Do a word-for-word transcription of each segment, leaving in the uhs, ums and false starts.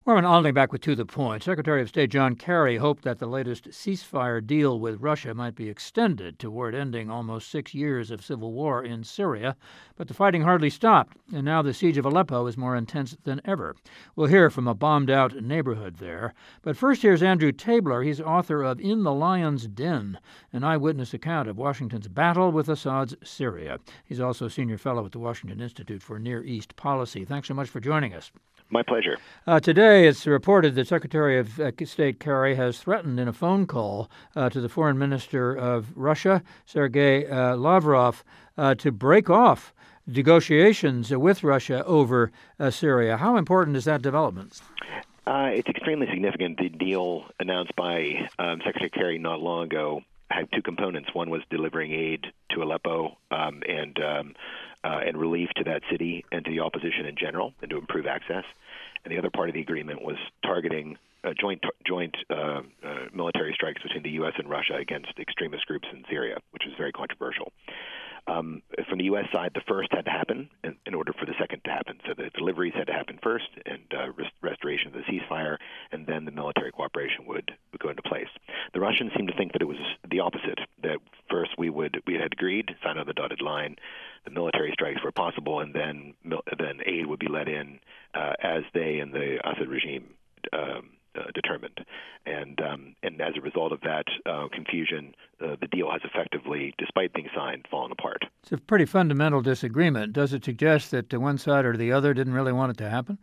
Well, and only back with To the Point. Secretary of State John Kerry hoped that the latest ceasefire deal with Russia might be extended toward ending almost six years of civil war in Syria, but the fighting hardly stopped, and now the siege of Aleppo is more intense than ever. We'll hear from a bombed-out neighborhood there. But first, here's Andrew Tabler. He's author of In the Lion's Den, an eyewitness account of Washington's battle with Assad's Syria. He's also senior fellow at the Washington Institute for Near East Policy. Thanks so much for joining us. My pleasure. Uh, today, it's reported that Secretary of uh, State Kerry has threatened in a phone call uh, to the Foreign Minister of Russia, Sergei uh, Lavrov, uh, to break off negotiations with Russia over uh, Syria. How important is that development? Uh, it's extremely significant. The deal announced by um, Secretary Kerry not long ago had two components. One was delivering aid to Aleppo um, and um, uh, and relief to that city and to the opposition in general, and to improve access. And the other part of the agreement was targeting uh, joint joint uh, uh, military strikes between the U S and Russia against extremist groups in Syria, which was very controversial. Um, from the U S side, the first had to happen in, in order for the second to happen. So the deliveries had to happen first, and uh, rest- restoration of the ceasefire, and then the military cooperation would, would go into place. The Russians seemed to think that it was the opposite, that first we would we had agreed, sign on the dotted line, the military strikes were possible, and then then aid would be let in uh, as they and the Assad regime um, uh, determined. And um, and as a result of that uh, confusion, uh, the deal has effectively, despite being signed, fallen apart. It's a pretty fundamental disagreement. Does it suggest that one side or the other didn't really want it to happen?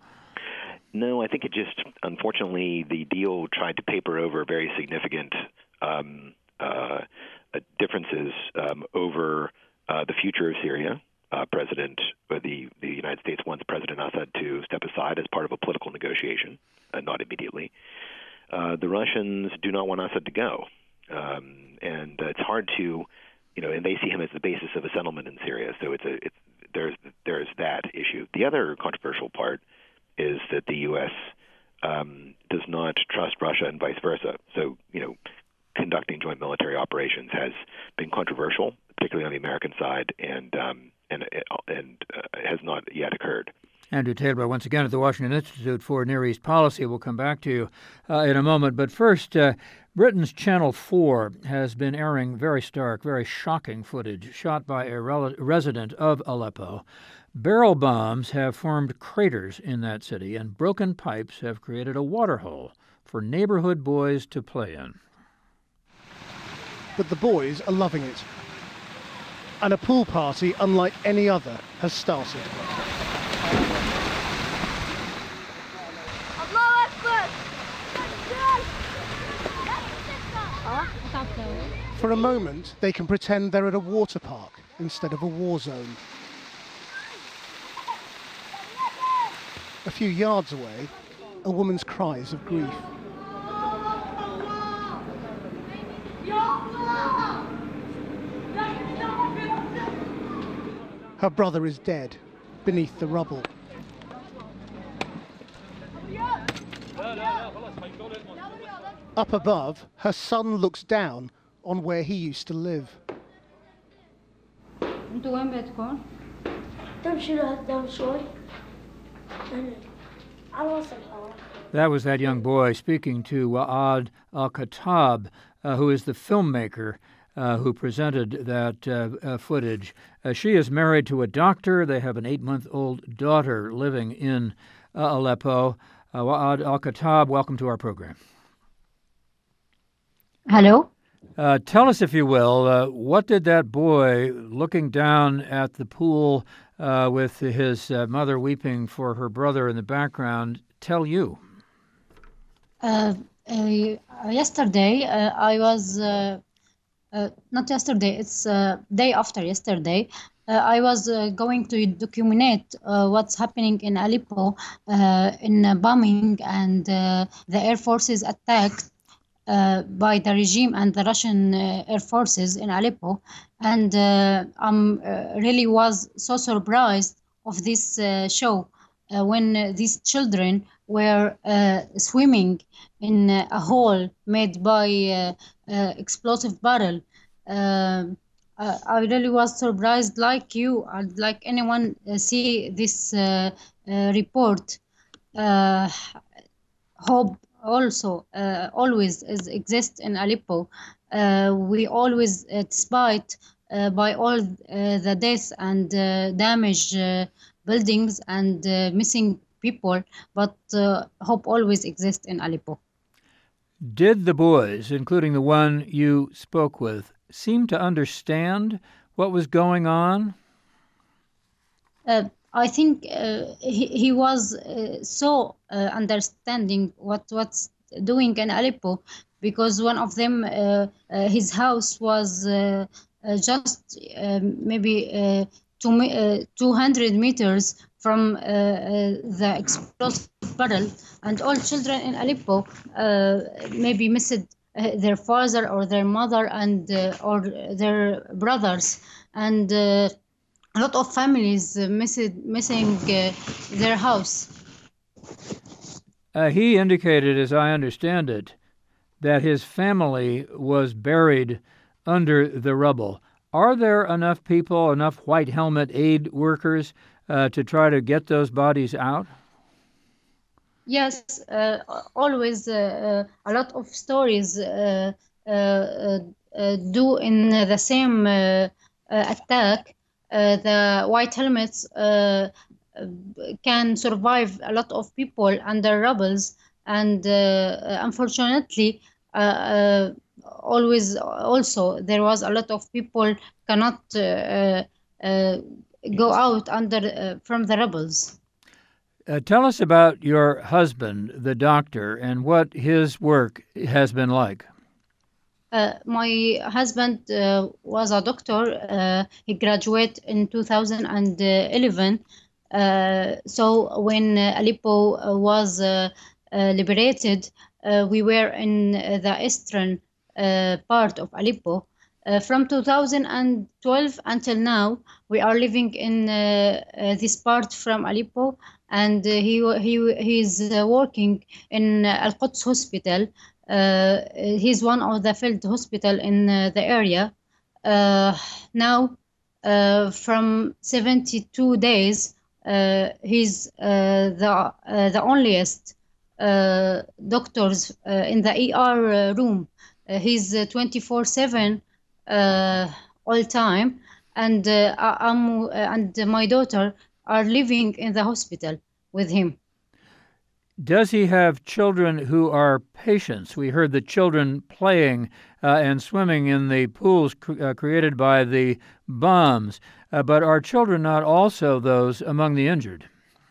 No, I think it just, unfortunately, the deal tried to paper over very significant um, uh, differences um, over uh, the future of Syria. Uh, President, uh, the, the United States wants President Assad to step aside as part of a political negotiation, uh, not immediately. Uh, the Russians do not want Assad to go, um, and uh, it's hard to, you know, and they see him as the basis of a settlement in Syria. So it's a, it's, there's there's that issue. The other controversial part is that the U S um, does not trust Russia and vice versa. So, you know, conducting joint military operations has been controversial, particularly on the American side, and um, and and uh, has not yet occurred. Andrew Tabler, once again at the Washington Institute for Near East Policy. We'll come back to you uh, in a moment. But first, uh, Britain's Channel four has been airing very stark, very shocking footage shot by a rel- resident of Aleppo. Barrel bombs have formed craters in that city, and broken pipes have created a waterhole for neighborhood boys to play in. But the boys are loving it. And a pool party unlike any other has started. For a moment, they can pretend they're at a water park instead of a war zone. A few yards away, a woman's cries of grief. Her brother is dead, beneath the rubble. Up above, her son looks down on where he used to live. That was that young boy speaking to Waad Al-Khattab, uh, who is the filmmaker uh, who presented that uh, uh, footage. Uh, she is married to a doctor. They have an eight-month-old daughter living in uh, Aleppo. Uh, Waad Al-Khattab, welcome to our program. Hello. Uh, tell us, if you will, uh, what did that boy looking down at the pool uh, with his uh, mother weeping for her brother in the background tell you? Uh, uh, yesterday, uh, I was, uh, uh, not yesterday, it's uh, day after yesterday, uh, I was uh, going to document uh, what's happening in Aleppo uh, in uh, bombing and uh, the Air Forces attacked Uh, by the regime and the Russian uh, air forces in Aleppo, and uh, I um, uh, really was so surprised of this uh, show uh, when uh, these children were uh, swimming in uh, a hole made by uh, uh, explosive barrel. Uh, uh, I really was surprised, like you, and like anyone, uh, see this uh, uh, report. Uh, hope also uh, always is exist in Aleppo. Uh, we always, uh, despite uh, by all uh, the deaths and uh, damaged uh, buildings and uh, missing people, but uh, hope always exists in Aleppo. Did the boys, including the one you spoke with, seem to understand what was going on? Uh, I think uh, he, he was uh, so uh, understanding what what's doing in Aleppo, because one of them, uh, uh, his house was uh, uh, just um, maybe uh, two, uh, two hundred meters from uh, uh, the explosive barrel, and all children in Aleppo uh, maybe missed uh, their father or their mother and uh, or their brothers, and uh, a lot of families uh, missing missing uh, their house. Uh, he indicated, as I understand it, that his family was buried under the rubble. Are there enough people, enough white helmet aid workers, uh, to try to get those bodies out? Yes, uh, always uh, a lot of stories uh, uh, uh, do in the same uh, uh, attack. Uh, the white helmets uh, can survive a lot of people under rubbles, and uh, unfortunately, uh, uh, always also there was a lot of people cannot uh, uh, go out under uh, from the rubbles. Uh, tell us about your husband, the doctor, and what his work has been like. Uh, my husband uh, was a doctor. Uh, he graduated in two thousand eleven. Uh, so when uh, Aleppo was uh, uh, liberated, uh, we were in uh, the eastern uh, part of Aleppo. Uh, from two thousand twelve until now, we are living in uh, uh, this part from Aleppo, and uh, he he he's uh, working in Al Quds Hospital. Uh, he's one of the field hospital in uh, the area. Uh, now, uh, from seventy-two days, uh, he's uh, the uh, the onlyest uh, doctors uh, in the E R room. Uh, he's twenty-four seven uh, all time, and uh, I'm, uh, and my daughter are living in the hospital with him. Does he have children who are patients? We heard the children playing uh, and swimming in the pools cr- uh, created by the bombs, uh, but are children not also those among the injured?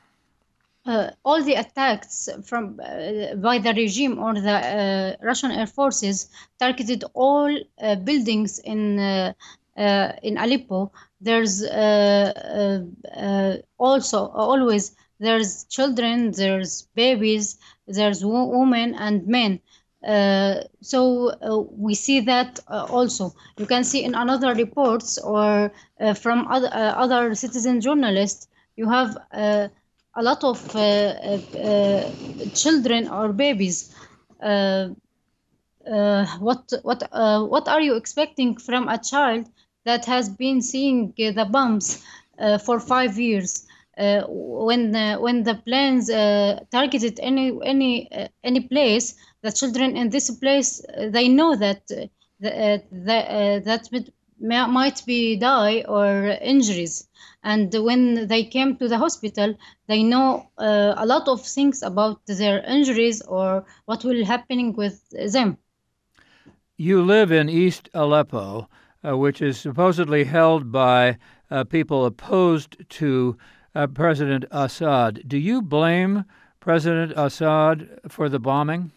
Uh, all the attacks from uh, by the regime or the uh, Russian air forces targeted all uh, buildings in uh, uh, in Aleppo. There's uh, uh, uh, also always there's children, there's babies, there's wo- women and men. Uh, so uh, we see that uh, also. You can see in another reports or uh, from other uh, other citizen journalists. You have uh, a lot of uh, uh, children or babies. Uh, uh, what what uh, what are you expecting from a child that has been seeing the bombs uh, for five years? Uh, when uh, when the planes uh, targeted any any uh, any place, the children in this place uh, they know that uh, the, uh, the, uh, that might be die or injuries, and when they came to the hospital, they know uh, a lot of things about their injuries or what will happening with them. You live in East Aleppo, uh, which is supposedly held by uh, people opposed to uh, President Assad. Do you blame President Assad for the bombing?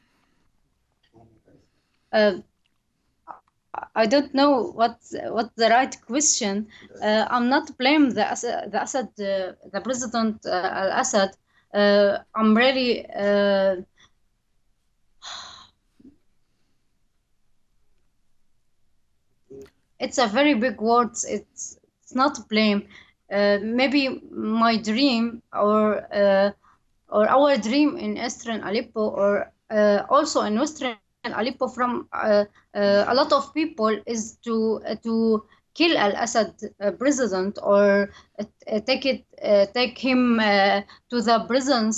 Uh, I don't know what what the right question. Uh, I'm not blame the Assad, the, Assad, uh, the President uh, Al-Assad. Uh, I'm really. Uh, it's a very big word. It's it's not blame. Uh, maybe my dream or uh, or our dream in Eastern Aleppo or uh, also in Western Aleppo from uh, uh, a lot of people is to uh, to kill Al-Assad uh, president or uh, take it uh, take him uh, to the prisons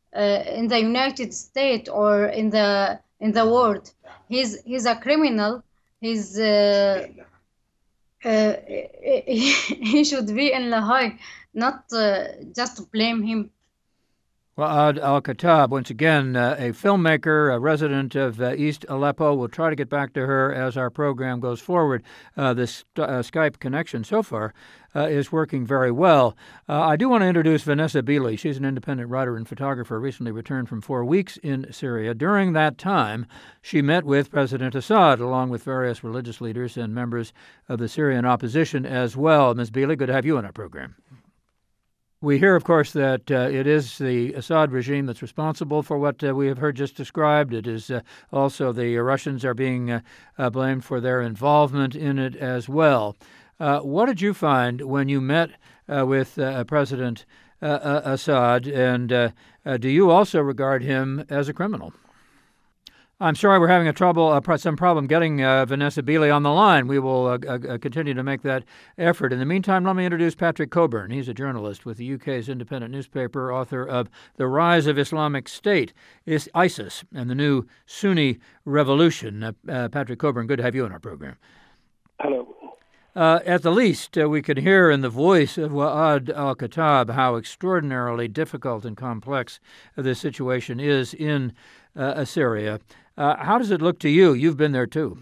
uh, in the United States or in the in the world. He's he's a criminal. He's uh, uh, he should be in La Hague, not uh, just blame him. Waad al-Khattab, once again, uh, a filmmaker, a resident of uh, East Aleppo. We'll try to get back to her as our program goes forward. Uh, this uh, Skype connection so far uh, is working very well. Uh, I do want to introduce Vanessa Beeley. She's an independent writer and photographer, recently returned from four weeks in Syria. During that time, she met with President Assad, along with various religious leaders and members of the Syrian opposition as well. Miz Beeley, good to have you on our program. We hear, of course, that uh, it is the Assad regime that's responsible for what uh, we have heard just described. It is uh, also the Russians are being uh, uh, blamed for their involvement in it as well. Uh, what did you find when you met uh, with uh, President uh, uh, Assad, and uh, uh, do you also regard him as a criminal? I'm sorry, we're having a trouble, uh, some problem getting uh, Vanessa Beeley on the line. We will uh, uh, continue to make that effort. In the meantime, let me introduce Patrick Cockburn. He's a journalist with the U K's independent newspaper, author of The Rise of Islamic State, ISIS, and the New Sunni Revolution. Uh, uh, Patrick Cockburn, good to have you on our program. Hello. Uh, at the least, uh, we can hear in the voice of Waad al-Khattab how extraordinarily difficult and complex uh, this situation is in uh, Syria. Uh, how does it look to you? You've been there too.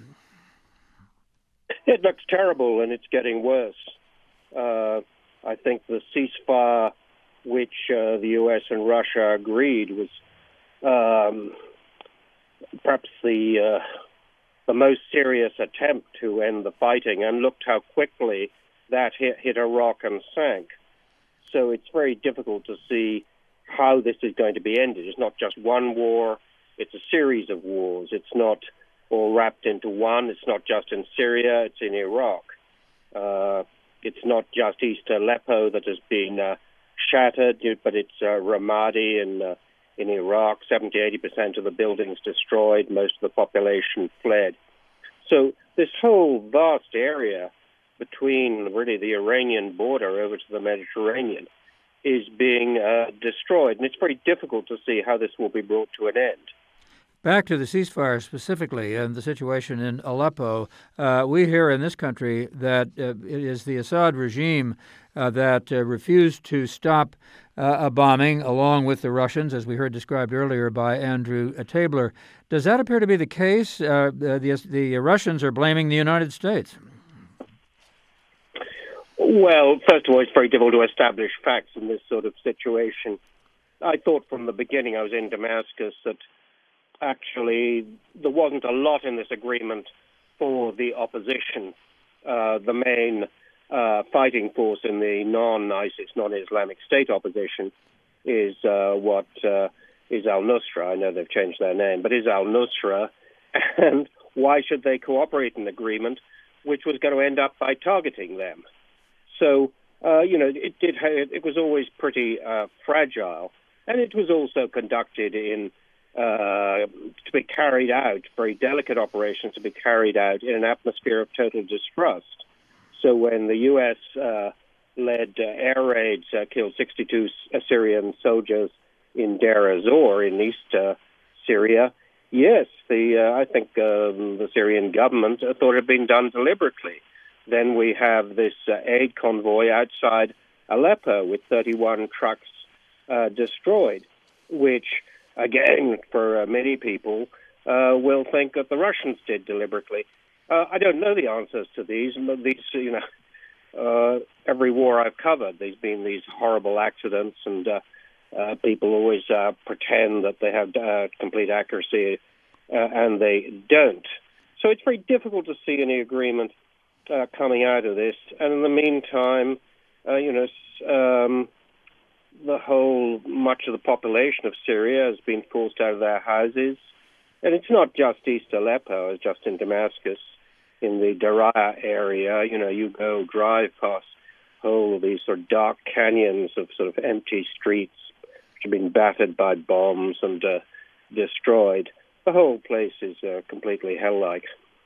It looks terrible, and it's getting worse. Uh, I think the ceasefire, which uh, the U S and Russia agreed, was um, perhaps the uh, the most serious attempt to end the fighting, and looked how quickly that hit, hit Iraq and sank. So it's very difficult to see how this is going to be ended. It's not just one war. It's a series of wars. It's not all wrapped into one. It's not just in Syria. It's in Iraq. Uh, it's not just East Aleppo that has been uh, shattered, but it's uh, Ramadi in, uh, in Iraq. seventy, eighty percent of the buildings destroyed. Most of the population fled. So this whole vast area between really the Iranian border over to the Mediterranean is being uh, destroyed. And it's very difficult to see how this will be brought to an end. Back to the ceasefire specifically and the situation in Aleppo, uh, we hear in this country that uh, it is the Assad regime uh, that uh, refused to stop uh, a bombing along with the Russians, as we heard described earlier by Andrew Tabler. Does that appear to be the case? Uh, the, the Russians are blaming the United States. Well, first of all, it's very difficult to establish facts in this sort of situation. I thought from the beginning, I was in Damascus, that actually there wasn't a lot in this agreement for the opposition. Uh, the main uh, fighting force in the non-ISIS, non-Islamic State opposition is uh, what uh, is al-Nusra. I know they've changed their name, but is al-Nusra. And why should they cooperate in an agreement which was going to end up by targeting them? So, uh, you know, it did. It was always pretty uh, fragile, and it was also conducted in uh, to be carried out, very delicate operations to be carried out in an atmosphere of total distrust. So when the U S uh, led uh, air raids, uh, killed sixty-two Syrian soldiers in Deir ez-Zor in East uh, Syria, yes, the uh, I think um, the Syrian government uh, thought it had been done deliberately. Then we have this uh, aid convoy outside Aleppo with thirty-one trucks uh, destroyed, which, again, for uh, many people, uh, will think that the Russians did deliberately. Uh, I don't know the answers to these. These, you know, uh, every war I've covered, there's been these horrible accidents, and uh, uh, people always uh, pretend that they have uh, complete accuracy, uh, and they don't. So it's very difficult to see any agreement Uh, coming out of this, and in the meantime, uh, you know, um, the whole much of the population of Syria has been forced out of their houses, and it's not just East Aleppo, it's just in Damascus, in the Daraa area. You know, you go drive past whole of these sort of dark canyons of sort of empty streets which have been battered by bombs and uh, destroyed. The whole place is uh, completely hell-like.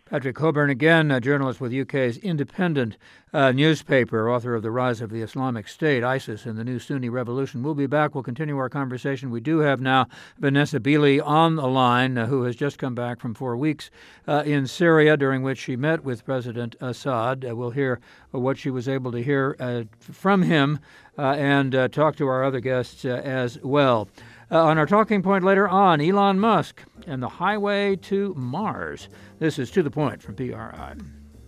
Patrick Cockburn, again, a journalist with U K's Independent uh, newspaper, author of The Rise of the Islamic State, ISIS, and the New Sunni Revolution. We'll be back. We'll continue our conversation. We do have now Vanessa Beeley on the line, uh, who has just come back from four weeks uh, in Syria, during which she met with President Assad. Uh, we'll hear uh, what she was able to hear uh, from him uh, and uh, talk to our other guests uh, as well. Uh, on our talking point later on, Elon Musk and the highway to Mars. This is To the Point from P R I.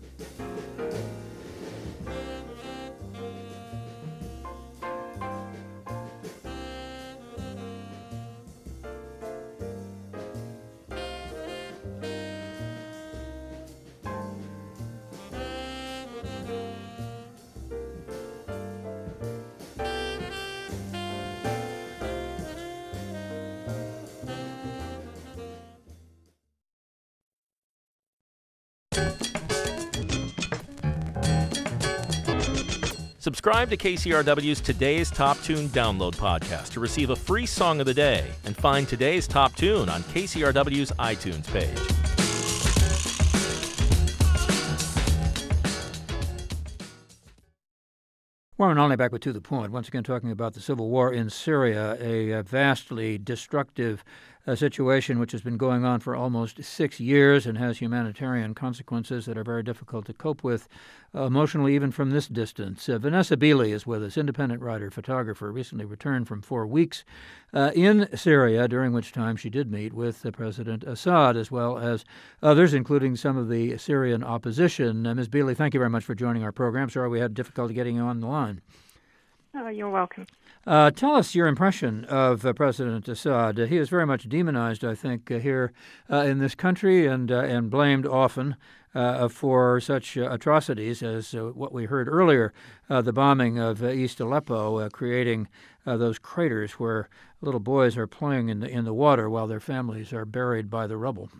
Subscribe to K C R W's Today's Top Tune download podcast to receive a free song of the day and find today's top tune on K C R W's iTunes page. Warren Olney back with To the Point, once again talking about the civil war in Syria, a, a vastly destructive uh, situation which has been going on for almost six years and has humanitarian consequences that are very difficult to cope with uh, emotionally, even from this distance. Uh, Vanessa Beeley is with us, independent writer, photographer, recently returned from four weeks uh, in Syria, during which time she did meet with uh, President Assad, as well as others, including some of the Syrian opposition. Uh, Miz Beeley, thank you very much for joining our program. Sorry we had difficulty getting you on the line. Oh, you're welcome. Uh, tell us your impression of uh, President Assad. Uh, he is very much demonized, I think, uh, here uh, in this country and uh, and blamed often uh, for such uh, atrocities as uh, what we heard earlier, uh, the bombing of uh, East Aleppo, uh, creating uh, those craters where little boys are playing in the, in the water while their families are buried by the rubble.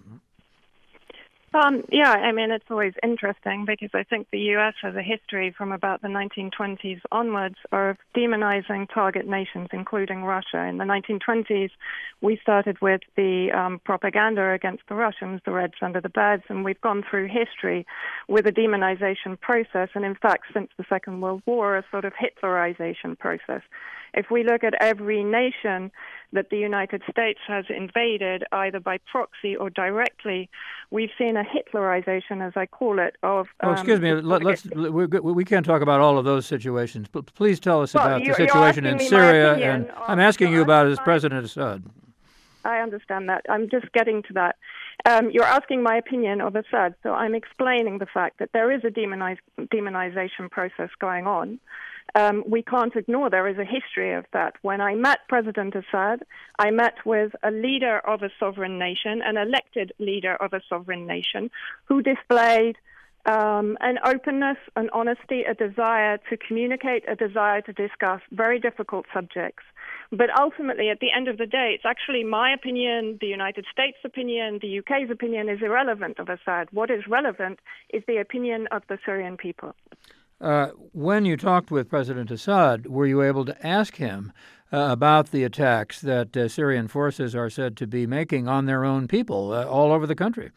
Um, yeah, I mean, it's always interesting because I think the U S has a history from about the nineteen twenties onwards of demonizing target nations, including Russia. In the nineteen twenties, we started with the um, propaganda against the Russians, the Reds under the beds, and we've gone through history with a demonization process, and in fact, since the Second World War, a sort of Hitlerization process. If we look at every nation that the United States has invaded, either by proxy or directly, we've seen a Hitlerization, as I call it, of... Um, oh, excuse me, let, let's, we, we can't talk about all of those situations. But please tell us well, about the situation in Syria, and I'm asking you about as I, President Assad. I understand that. I'm just getting to that. Um, you're asking my opinion of Assad, so I'm explaining the fact that there is a demonize, demonization process going on. Um, we can't ignore there is a history of that. When I met President Assad, I met with a leader of a sovereign nation, an elected leader of a sovereign nation, who displayed um, an openness, an honesty, a desire to communicate, a desire to discuss very difficult subjects. But ultimately, at the end of the day, it's actually my opinion, the United States' opinion, the U K's opinion is irrelevant of Assad. What is relevant is the opinion of the Syrian people. Uh, when you talked with President Assad, were you able to ask him uh, about the attacks that uh, Syrian forces are said to be making on their own people uh, all over the country?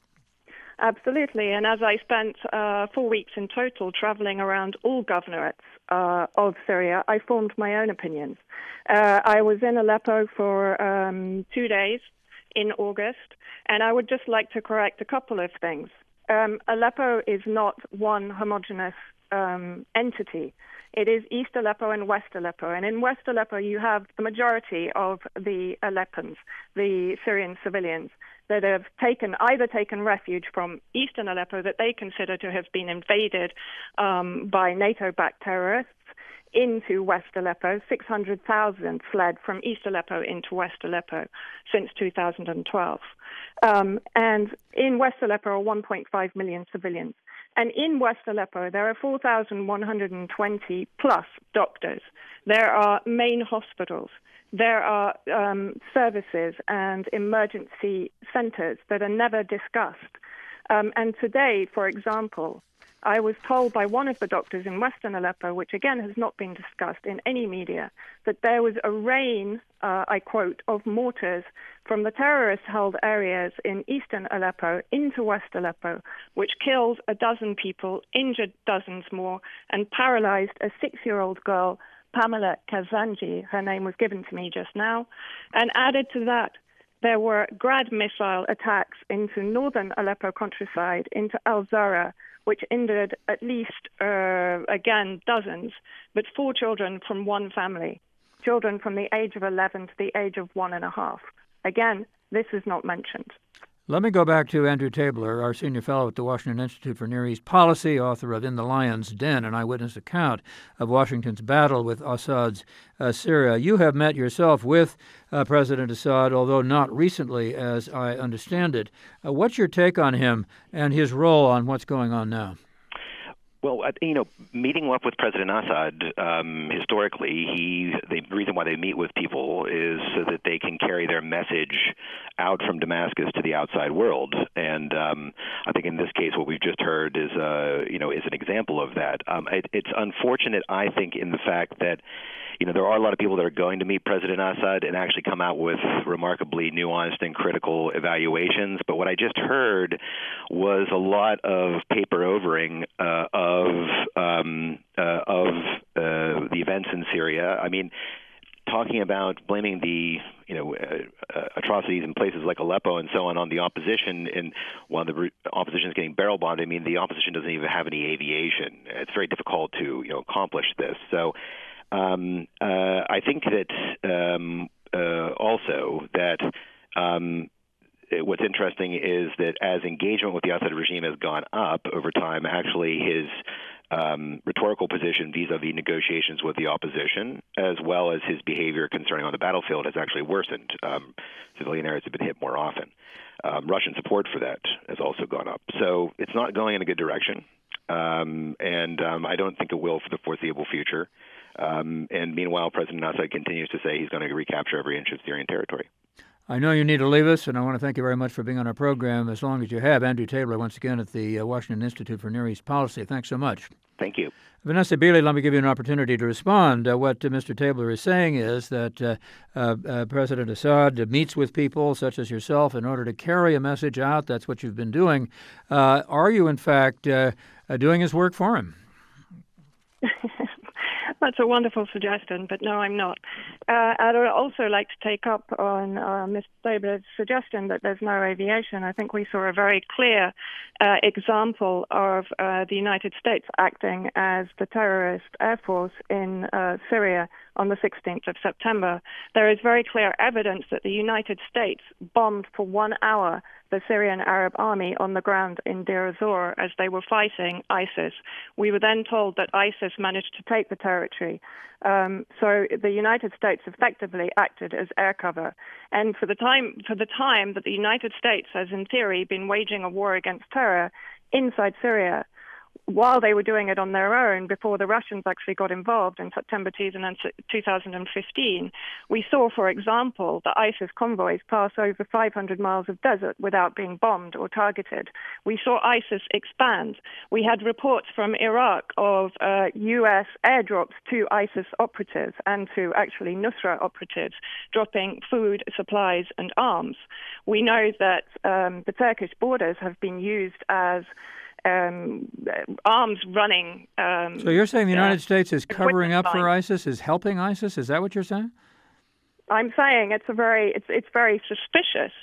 Absolutely. And as I spent uh, four weeks in total traveling around all governorates uh, of Syria, I formed my own opinions. Uh, I was in Aleppo for um, two days in August, and I would just like to correct a couple of things. Um, Aleppo is not one homogeneous Um, entity. It is East Aleppo and West Aleppo. And in West Aleppo, you have the majority of the Aleppans, the Syrian civilians, that have taken either taken refuge from Eastern Aleppo that they consider to have been invaded um, by NATO-backed terrorists into West Aleppo. six hundred thousand fled from East Aleppo into West Aleppo since two thousand twelve. Um, and in West Aleppo are one point five million civilians. And in West Aleppo, there are four thousand one hundred twenty plus doctors. There are main hospitals. There are um, services and emergency centers that are never discussed. Um, and today, for example, I was told by one of the doctors in Western Aleppo, which again has not been discussed in any media, that there was a rain, uh, I quote, of mortars from the terrorist-held areas in eastern Aleppo into West Aleppo, which killed a dozen people, injured dozens more, and paralyzed a six-year-old girl, Pamela Kazanji, her name was given to me just now, and added to that, there were Grad missile attacks into northern Aleppo countryside, into Al-Zara, which injured at least, uh, again, dozens, but four children from one family, children from the age of eleven to the age of one and a half. Again, this is not mentioned. Let me go back to Andrew Tabler, our senior fellow at the Washington Institute for Near East Policy, author of In the Lion's Den, an eyewitness account of Washington's battle with Assad's uh, Syria. You have met yourself with uh, President Assad, although not recently, as I understand it. Uh, what's your take on him and his role on what's going on now? Well, you know, meeting up with President Assad, um, historically, he the reason why they meet with people is so that they can carry their message out from Damascus to the outside world. And um, I think in this case, what we've just heard is, uh, you know, is an example of that. Um, it, it's unfortunate, I think, in the fact that, you know, there are a lot of people that are going to meet President Assad and actually come out with remarkably nuanced and critical evaluations. But what I just heard was a lot of paper overing uh, of um, uh, of uh, the events in Syria. I mean, talking about blaming the you know uh, uh, atrocities in places like Aleppo and so on on the opposition, and while the re- opposition is getting barrel bombed, I mean, the opposition doesn't even have any aviation. It's very difficult to you know accomplish this. So. Um, uh, I think that um, uh, also that um, what's interesting is that as engagement with the Assad regime has gone up over time, actually his um, rhetorical position vis-a-vis negotiations with the opposition, as well as his behavior concerning on the battlefield, has actually worsened. Um, civilian areas have been hit more often. Um, Russian support for that has also gone up. So it's not going in a good direction, um, and um, I don't think it will for the foreseeable future. Um, and meanwhile, President Assad continues to say he's going to recapture every inch of Syrian territory. I know you need to leave us, and I want to thank you very much for being on our program as long as you have. Andrew Tabler, once again, at the uh, Washington Institute for Near East Policy. Thanks so much. Thank you. Vanessa Beeley, let me give you an opportunity to respond. Uh, what uh, Mister Tabler is saying is that uh, uh, uh, President Assad meets with people such as yourself in order to carry a message out. That's what you've been doing. Uh, are you, in fact, uh, uh, doing his work for him? That's a wonderful suggestion, but no, I'm not. Uh, I'd also like to take up on uh, Mister Tabler's suggestion that there's no aviation. I think we saw a very clear uh, example of uh, the United States acting as the terrorist air force in uh, Syria on the sixteenth of September. There is very clear evidence that the United States bombed for one hour the Syrian Arab army on the ground in Deir ez-Zor as they were fighting ISIS. We were then told that ISIS managed to take the territory. Um, so the United States effectively acted as air cover. And for the time for the time that the United States has, in theory, been waging a war against terror inside Syria, while they were doing it on their own before the Russians actually got involved in September two thousand fifteen, we saw, for example, the ISIS convoys pass over five hundred miles of desert without being bombed or targeted. We saw ISIS expand. We had reports from Iraq of uh, U S airdrops to ISIS operatives and to actually Nusra operatives, dropping food, supplies, and arms. We know that um, the Turkish borders have been used as Um, arms running. Um, so you're saying the United uh, States is covering up line. for ISIS, is helping ISIS? Is that what you're saying? I'm saying it's a very, it's it's very suspicious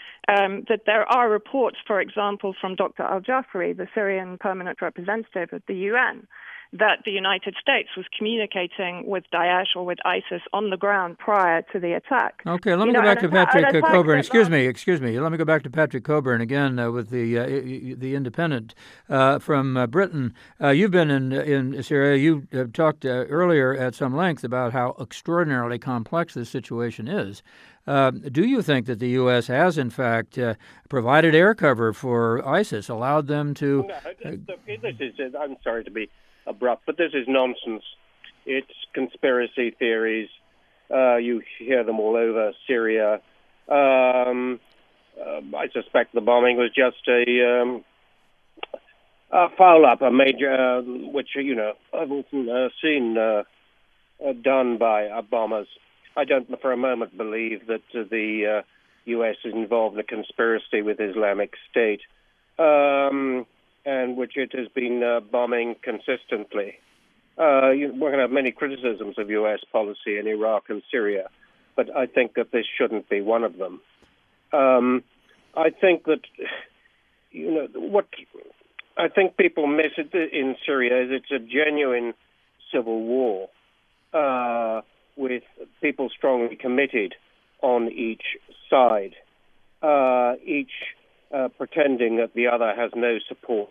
um, that there are reports, for example, from Doctor Al-Jafari, the Syrian permanent representative at the U N, that the United States was communicating with Daesh or with ISIS on the ground prior to the attack. Okay, let me you go know, back to atta- Patrick uh, Coburn. Excuse not... me, excuse me. Let me go back to Patrick Coburn again uh, with the uh, the Independent uh, from uh, Britain. Uh, you've been in in Syria. You uh, talked uh, earlier at some length about how extraordinarily complex this situation is. Uh, do you think that the U S has, in fact, uh, provided air cover for ISIS, allowed them to... No, this is, I'm sorry to be abrupt, but this is nonsense. It's conspiracy theories. Uh, you hear them all over Syria. Um, uh, I suspect the bombing was just a um, uh, foul up, a major, uh, which, you know, I've often uh, seen uh, uh, done by uh, bombers. I don't for a moment believe that uh, the uh, U S is involved in a conspiracy with Islamic State, um, and which it has been uh, bombing consistently. Uh, you, we're going to have many criticisms of U S policy in Iraq and Syria, but I think that this shouldn't be one of them. Um, I think that, you know, what I think people miss it in Syria is it's a genuine civil war uh, with people strongly committed on each side, uh, each uh, pretending that the other has no support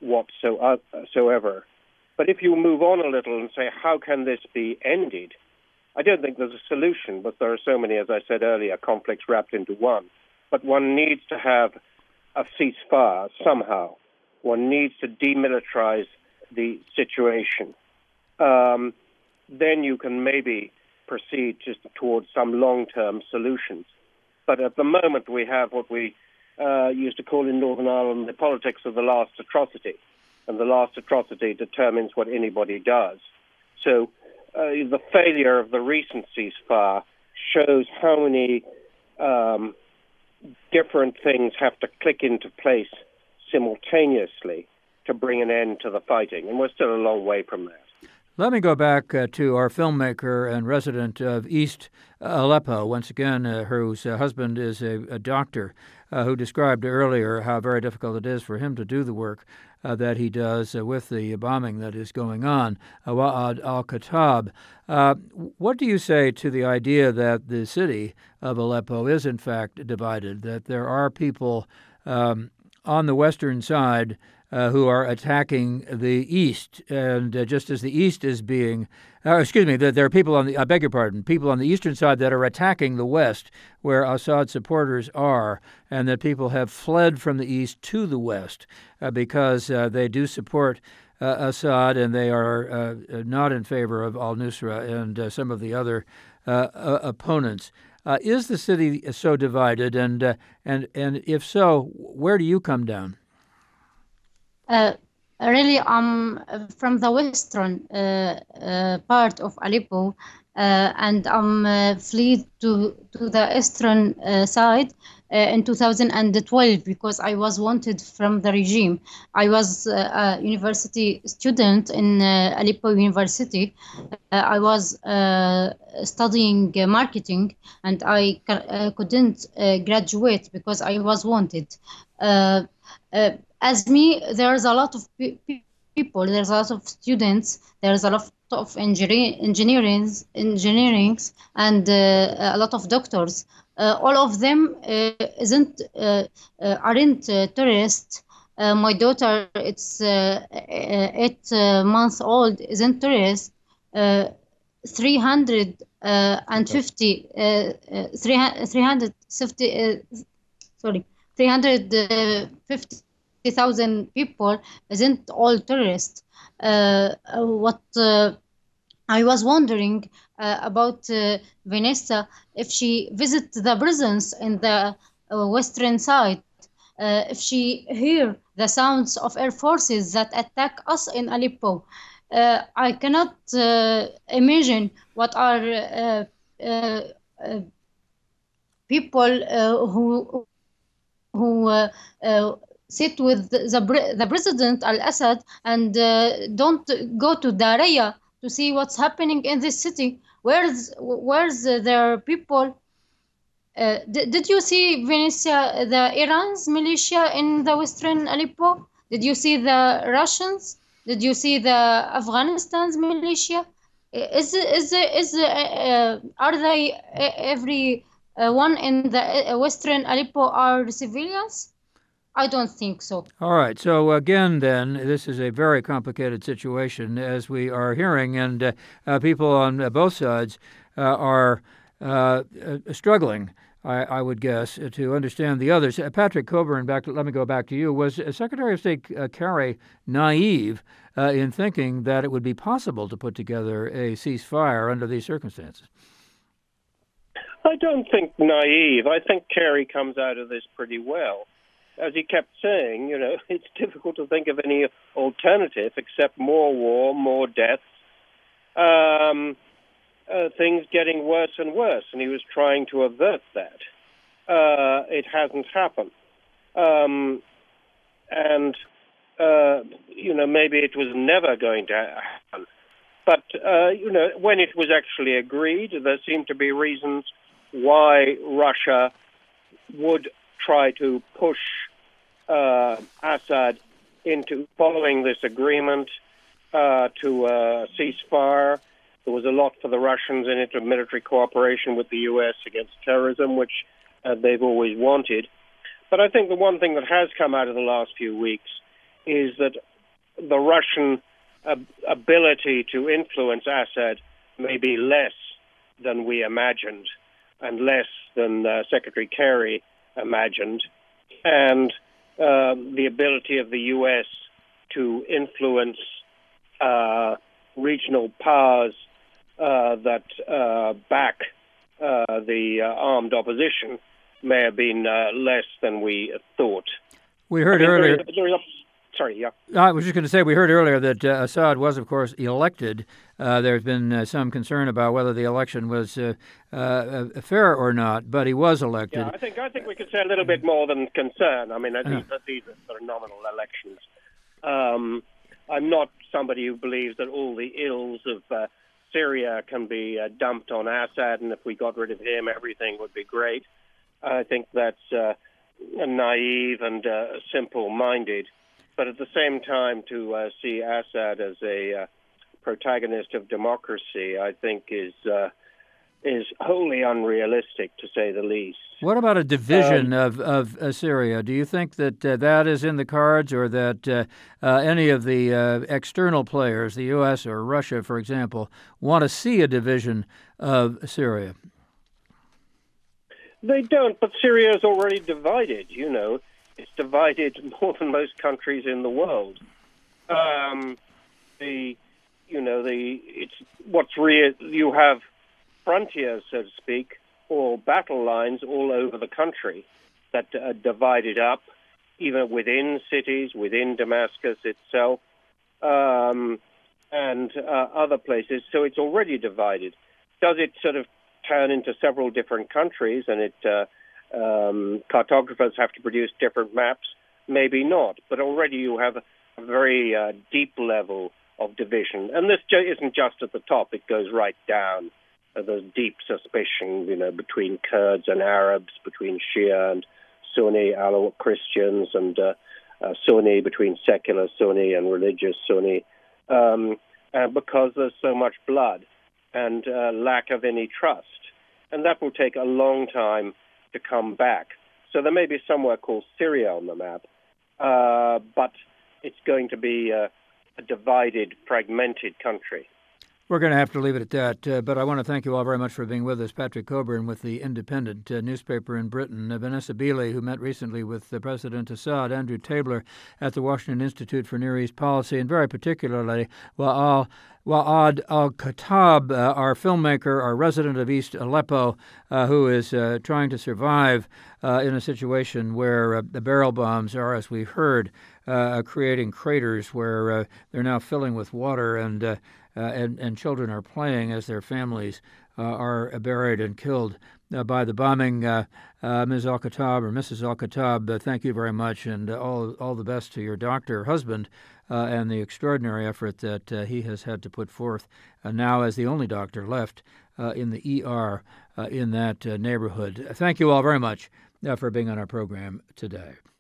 whatsoever. But if you move on a little and say, how can this be ended? I don't think there's a solution, but there are so many, as I said earlier, conflicts wrapped into one. But one needs to have a ceasefire somehow. One needs to demilitarize the situation. Um, then you can maybe proceed just towards some long-term solutions. But at the moment, we have what we uh, used to call in Northern Ireland the politics of the last atrocity. And the last atrocity determines what anybody does. So uh, the failure of the recent ceasefire shows how many um, different things have to click into place simultaneously to bring an end to the fighting. And we're still a long way from that. Let me go back uh, to our filmmaker and resident of East Aleppo, once again, uh, whose uh, husband is a, a doctor, uh, who described earlier how very difficult it is for him to do the work uh, that he does uh, with the bombing that is going on. Uh, Wa'ad al-Khattab, uh, what do you say to the idea that the city of Aleppo is in fact divided, that there are people um, on the western side Uh, who are attacking the east, and uh, just as the east is being, uh, excuse me, that there are people on the, I beg your pardon, people on the eastern side that are attacking the west, where Assad supporters are, and that people have fled from the east to the west uh, because uh, they do support uh, Assad, and they are uh, not in favor of al-Nusra and uh, some of the other uh, uh, opponents. Uh, is the city so divided, and uh, and and if so, where do you come down? Uh, really, I'm from the western uh, uh, part of Aleppo, uh, and I'm uh, fled to to the eastern uh, side uh, in two thousand twelve because I was wanted from the regime. I was uh, a university student in uh, Aleppo University. Uh, I was uh, studying uh, marketing, and I uh, couldn't uh, graduate because I was wanted. Uh, uh, As me, there's a lot of pe- people, there's a lot of students, there's a lot of engineering, engineering, engineerings, and uh, a lot of doctors. Uh, all of them uh, isn't uh, uh, aren't uh, tourists. Uh, my daughter, it's uh, eight uh, months old, isn't tourist. Uh, three hundred fifty, uh, uh, three hundred fifty, uh, sorry, three hundred fifty. thousand people isn't all tourists. Uh, what uh, I was wondering uh, about uh, Vanessa, if she visits the prisons in the uh, western side, uh, if she hear the sounds of air forces that attack us in Aleppo. Uh, I cannot uh, imagine what are uh, uh, uh, people uh, who who uh, uh, sit with the the president al-Assad and uh, don't go to Daraya to see what's happening in this city. Where's where's their people? Uh, did, did you see Venetia, the Iran's militia in the western Aleppo? Did you see the Russians? Did you see the Afghanistan's militia? Is is is uh, uh, are they uh, every uh, one in the uh, western Aleppo are civilians? I don't think so. All right. So again, then, this is a very complicated situation, as we are hearing, and uh, uh, people on uh, both sides uh, are uh, uh, struggling, I, I would guess, uh, to understand the others. Uh, Patrick Cockburn, back to, let me go back to you. Was uh, Secretary of State uh, Kerry naive uh, in thinking that it would be possible to put together a ceasefire under these circumstances? I don't think naive. I think Kerry comes out of this pretty well. as he kept saying, you know, it's difficult to think of any alternative except more war, more deaths, um, uh, things getting worse and worse, and he was trying to avert that. Uh, it hasn't happened. Um, and, uh, you know, maybe it was never going to happen. But, uh, you know, when it was actually agreed, there seemed to be reasons why Russia would try to push uh, Assad into following this agreement uh, to uh, ceasefire. There was a lot for the Russians in it of military cooperation with the U S against terrorism, which uh, they've always wanted. But I think the one thing that has come out of the last few weeks is that the Russian uh, ability to influence Assad may be less than we imagined and less than uh, Secretary Kerry imagined. And uh, the ability of the U S to influence uh, regional powers uh, that uh, back uh, the uh, armed opposition may have been uh, less than we thought. We heard I mean, earlier... There, there, sorry, yeah. I was just going to say, we heard earlier that uh, Assad was, of course, elected. Uh, there's been uh, some concern about whether the election was uh, uh, fair or not, but he was elected. Yeah, I think I think we could say a little bit more than concern. I mean, uh, these, these are sort of nominal elections. Um, I'm not somebody who believes that all the ills of uh, Syria can be uh, dumped on Assad, and if we got rid of him, everything would be great. I think that's uh, naive and uh, simple-minded. But at the same time, to uh, see Assad as a uh, protagonist of democracy, I think is uh, is wholly unrealistic, to say the least. What about a division um, of, of uh, Syria? Do you think that uh, that is in the cards, or that uh, uh, any of the uh, external players, the U S or Russia, for example, want to see a division of Syria? They don't, but Syria is already divided, you know. It's divided more than most countries in the world. Um, the, you know, the it's what's real. You have frontiers, so to speak, or battle lines all over the country that are divided up, even within cities, within Damascus itself, um, and uh, other places. So it's already divided. Does it sort of turn into several different countries, and it? Uh, Um, cartographers have to produce different maps? Maybe not, but already you have a very uh, deep level of division. And this ju- isn't just at the top, it goes right down. Uh, there's deep suspicion, you know, between Kurds and Arabs, between Shia and Sunni, Alawite Christians, and uh, uh, Sunni, between secular Sunni and religious Sunni, um, uh, because there's so much blood and uh, lack of any trust. And that will take a long time to come back. So there may be somewhere called Syria on the map, uh, but it's going to be a, a divided, fragmented country. We're going to have to leave it at that, uh, but I want to thank you all very much for being with us. Patrick Coburn with the Independent uh, newspaper in Britain, uh, Vanessa Beeley, who met recently with uh, President Assad, Andrew Tabler at the Washington Institute for Near East Policy, and very particularly Wael Waad al-Khattab, uh, our filmmaker, our resident of East Aleppo, uh, who is uh, trying to survive uh, in a situation where uh, the barrel bombs are, as we've heard, uh, creating craters where uh, they're now filling with water, and, uh, uh, and and children are playing as their families uh, are buried and killed uh, by the bombing. Uh, uh, Miz Al-Khattab or Missus Al-Khattab, uh, thank you very much, and uh, all all the best to your doctor, husband, Uh, and the extraordinary effort that uh, he has had to put forth uh, now as the only doctor left uh, in the E R uh, in that uh, neighborhood. Thank you all very much uh, for being on our program today.